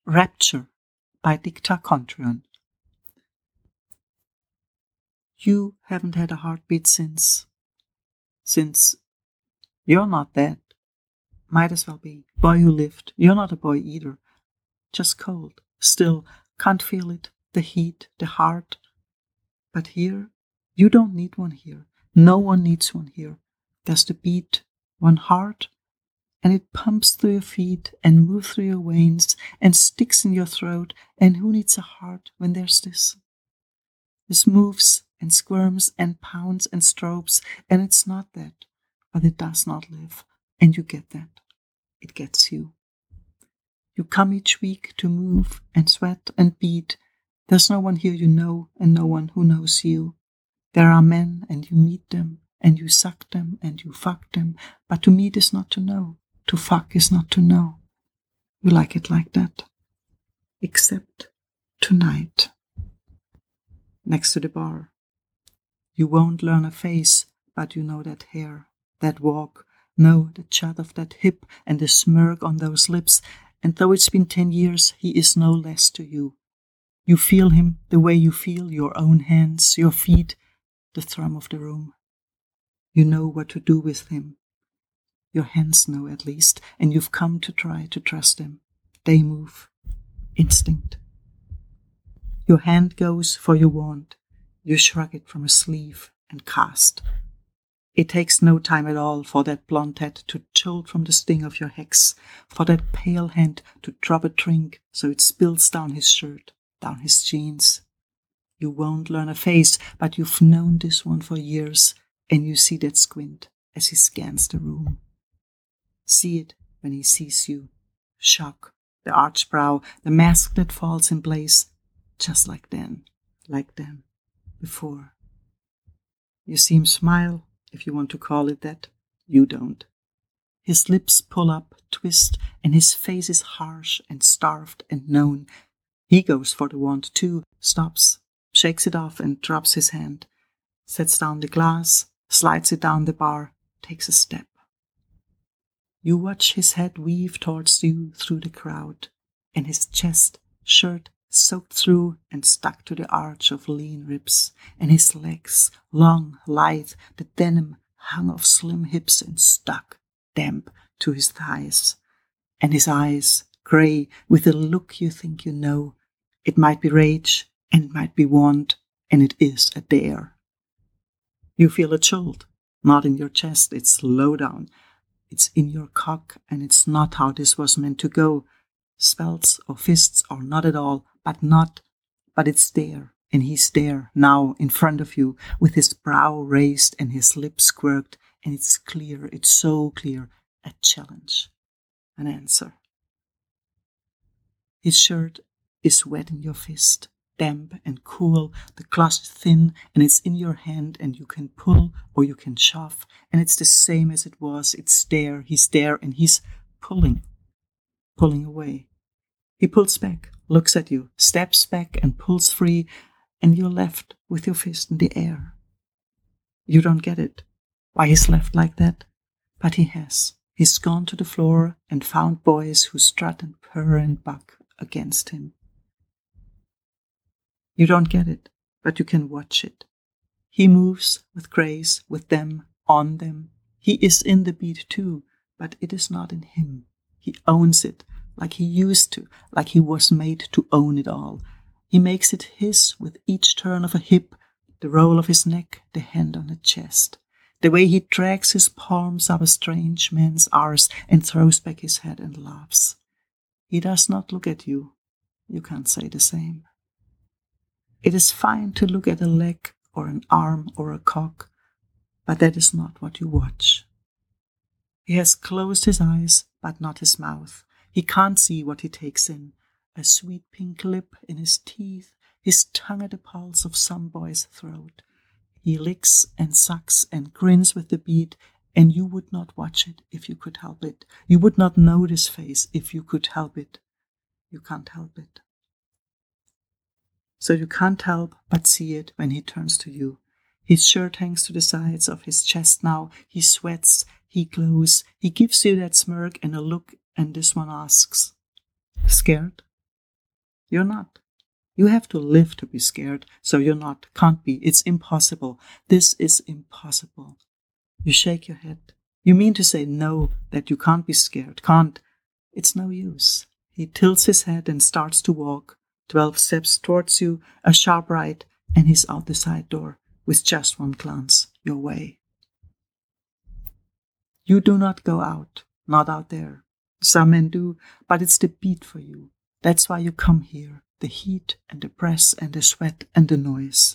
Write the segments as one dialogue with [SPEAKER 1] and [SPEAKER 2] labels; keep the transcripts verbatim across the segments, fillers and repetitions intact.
[SPEAKER 1] Rapture by Dicta Contrion. You haven't had a heartbeat since. Since you're not dead. Might as well be. Boy who lived. You're not a boy either. Just cold. Still, can't feel it. The heat, the heart. But here, you don't need one here. No one needs one here. There's the beat, one heart, and it pumps through your feet and moves through your veins and sticks in your throat. And who needs a heart when there's this? This moves and squirms and pounds and strobes, and it's not that, but it does not live. And you get that. It gets you. You come each week to move and sweat and beat. There's no one here you know and no one who knows you. There are men and you meet them and you suck them and you fuck them, but to meet is not to know. To fuck is not to know. You like it like that. Except tonight. Next to the bar. You won't learn a face, but you know that hair, that walk, know the chud of that hip and the smirk on those lips, and though it's been ten years, he is no less to you. You feel him the way you feel your own hands, your feet, the thrum of the room. You know what to do with him. Your hands know at least, and you've come to try to trust them. They move. Instinct. Your hand goes for your wand. You shrug it from a sleeve and cast. It takes no time at all for that blonde head to jolt from the sting of your hex, for that pale hand to drop a drink so it spills down his shirt, down his jeans. You won't learn a face, but you've known this one for years, and you see that squint as he scans the room. See it when he sees you. Shock, the arched brow, the mask that falls in place, just like then, like then, before. You see him smile, if you want to call it that. You don't. His lips pull up, twist, and his face is harsh and starved and known. He goes for the wand too, stops, shakes it off and drops his hand, sets down the glass, slides it down the bar, takes a step. You watch his head weave towards you through the crowd, and his chest, shirt soaked through and stuck to the arch of lean ribs, and his legs, long, lithe, the denim hung off slim hips and stuck, damp, to his thighs, and his eyes, grey, with a look you think you know. It might be rage, and it might be want, and it is a dare. You feel a jolt, not in your chest, it's low down. It's in your cock, and it's not how this was meant to go. Spells or fists or not at all, but not, but it's there, and he's there, now, in front of you, with his brow raised and his lips quirked, and it's clear, it's so clear, a challenge, an answer. His shirt is wet in your fist, damp and cool, the cloth is thin, and it's in your hand, and you can pull or you can shove, and it's the same as it was, it's there, he's there, and he's pulling, pulling away. He pulls back, looks at you, steps back and pulls free, and you're left with your fist in the air. You don't get it, why he's left like that, but he has. He's gone to the floor and found boys who strut and purr and buck against him. You don't get it, but you can watch it. He moves with grace, with them, on them. He is in the beat too, but it is not in him. He owns it, like he used to, like he was made to own it all. He makes it his with each turn of a hip, the roll of his neck, the hand on the chest. The way he drags his palms up a strange man's arse and throws back his head and laughs. He does not look at you. You can't say the same. It is fine to look at a leg or an arm or a cock, but that is not what you watch. He has closed his eyes, but not his mouth. He can't see what he takes in. A sweet pink lip in his teeth, his tongue at the pulse of some boy's throat. He licks and sucks and grins with the beat, and you would not watch it if you could help it. You would not know this face if you could help it. You can't help it. So you can't help but see it when he turns to you. His shirt hangs to the sides of his chest now. He sweats, he glows, he gives you that smirk and a look, and this one asks, "Scared?" You're not. You have to live to be scared, so you're not. Can't be. It's impossible. This is impossible. You shake your head. You mean to say no, that you can't be scared. Can't. It's no use. He tilts his head and starts to walk. Twelve steps towards you, a sharp right, and he's out the side door with just one glance your way. You do not go out, not out there. Some men do, but it's the beat for you. That's why you come here, the heat and the press and the sweat and the noise.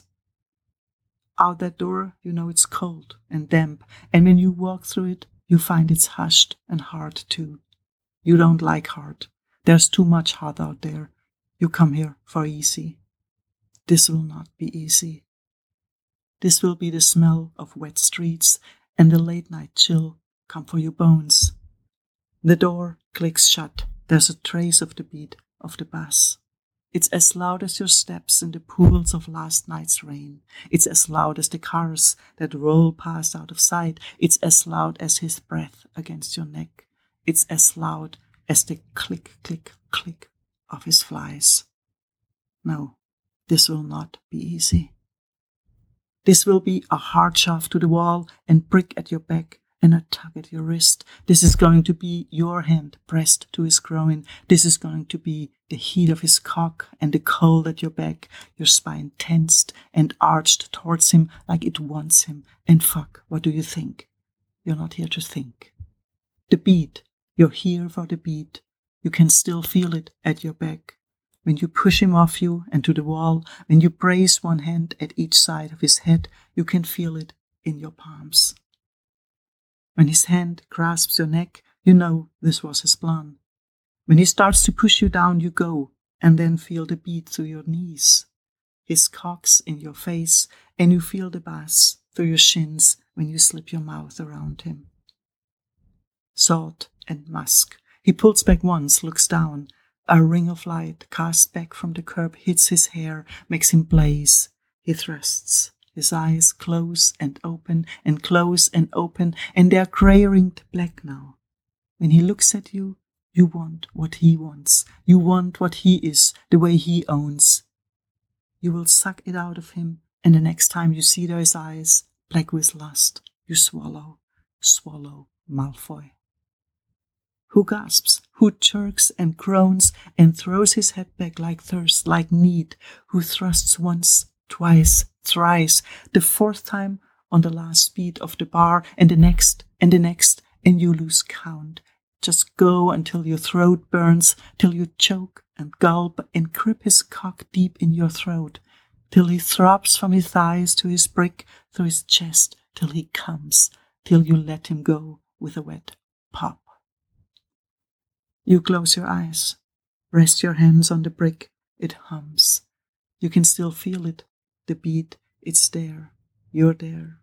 [SPEAKER 1] Out that door, you know it's cold and damp, and when you walk through it, you find it's hushed and hard too. You don't like hard. There's too much hard out there. You come here for easy. This will not be easy. This will be the smell of wet streets and the late night chill come for your bones. The door clicks shut. There's a trace of the beat of the bass. It's as loud as your steps in the pools of last night's rain. It's as loud as the cars that roll past out of sight. It's as loud as his breath against your neck. It's as loud as the click, click, click of his flies. No, this will not be easy. This will be a hard shove to the wall and prick at your back and a tug at your wrist. This is going to be your hand pressed to his groin. This is going to be the heat of his cock and the cold at your back, your spine tensed and arched towards him like it wants him. And fuck, what do you think? You're not here to think. The beat. You're here for the beat. You can still feel it at your back. When you push him off you and to the wall, when you brace one hand at each side of his head, you can feel it in your palms. When his hand grasps your neck, you know this was his plan. When he starts to push you down, you go, and then feel the beat through your knees. His cock's in your face, and you feel the bass through your shins when you slip your mouth around him. Salt and musk. He pulls back once, looks down. A ring of light cast back from the curb hits his hair, makes him blaze. He thrusts. His eyes close and open and close and open, and they are grey-ringed black now. When he looks at you, you want what he wants. You want what he is, the way he owns. You will suck it out of him, and the next time you see those eyes, black with lust, you swallow, swallow Malfoy. Who gasps, who jerks and groans and throws his head back like thirst, like need, who thrusts once, twice, thrice, the fourth time on the last beat of the bar, and the next, and the next, and you lose count. Just go until your throat burns, till you choke and gulp and grip his cock deep in your throat, till he throbs from his thighs to his brick, through his chest, till he comes, till you let him go with a wet pop. You close your eyes, rest your hands on the brick, it hums. You can still feel it, the beat, it's there, you're there.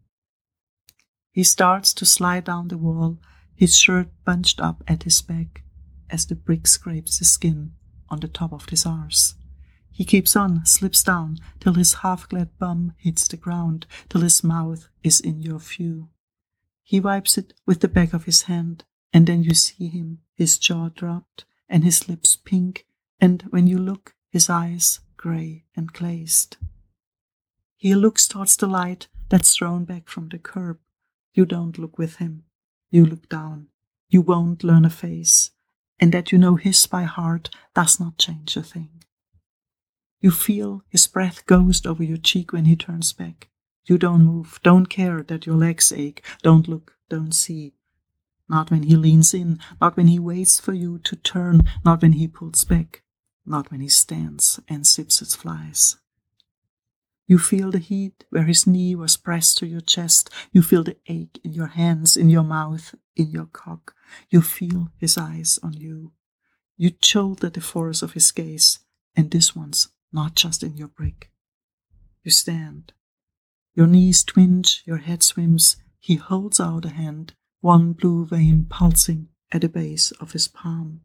[SPEAKER 1] He starts to slide down the wall, his shirt bunched up at his back, as the brick scrapes the skin on the top of his arse. He keeps on, slips down, till his half-clad bum hits the ground, till his mouth is in your view. He wipes it with the back of his hand, and then you see him, his jaw dropped, and his lips pink, and when you look, his eyes grey and glazed. He looks towards the light that's thrown back from the curb. You don't look with him. You look down. You won't learn a face, and that you know his by heart does not change a thing. You feel his breath ghost over your cheek when he turns back. You don't move, don't care that your legs ache, don't look, don't see. Not when he leans in, not when he waits for you to turn, not when he pulls back, not when he stands and sips his flies. You feel the heat where his knee was pressed to your chest. You feel the ache in your hands, in your mouth, in your cock. You feel his eyes on you. You jolt at the force of his gaze, and this one's not just in your brick. You stand. Your knees twinge, your head swims. He holds out a hand, one blue vein pulsing at the base of his palm.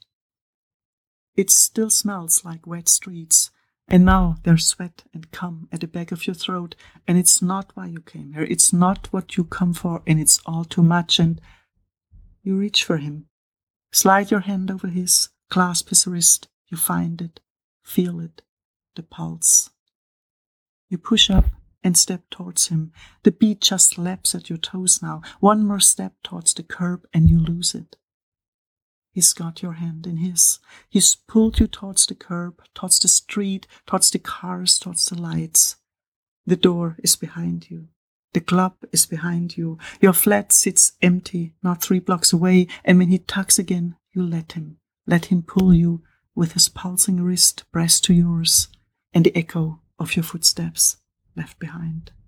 [SPEAKER 1] It still smells like wet streets, and now there's sweat and cum at the back of your throat, and it's not why you came here, it's not what you come for, and it's all too much, and you reach for him. Slide your hand over his, clasp his wrist, you find it, Feel it, the pulse. You push up and step towards him. The beat just slaps at your toes now. One more step towards the curb and you lose it. He's got your hand in his. He's pulled you towards the curb, towards the street, towards the cars, towards the lights. The door is behind you. The club is behind you. Your flat sits empty, not three blocks away, and when he tugs again, you let him. Let him pull you with his pulsing wrist pressed to yours, and the echo of your footsteps left behind.